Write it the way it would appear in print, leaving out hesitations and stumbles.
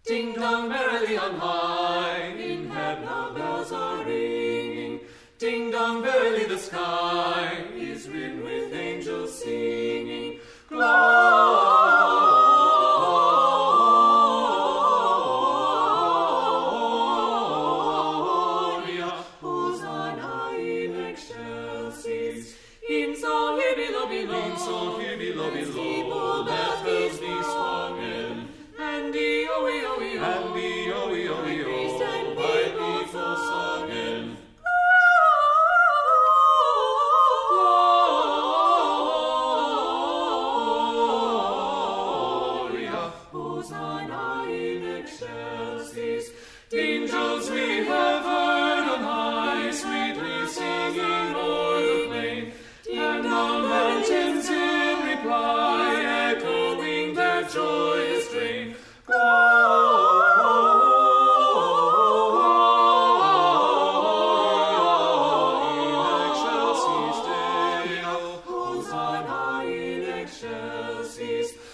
Ding dong merrily on high, in heaven our bells are ringing. Ding dong verily the sky is ridden with angels singing. Gloria, Hosanna in excelsis. In so here below, in so here below, Bethel's be swungen. And the oh-wee, and the oh-wee, by people sungen. Gloria, Hosanna in excelsis. Angels we have heard on high, sweetly singing o'er the plain, and the mountains in reply, echoing their joyous strain. Hosanna in excelsis.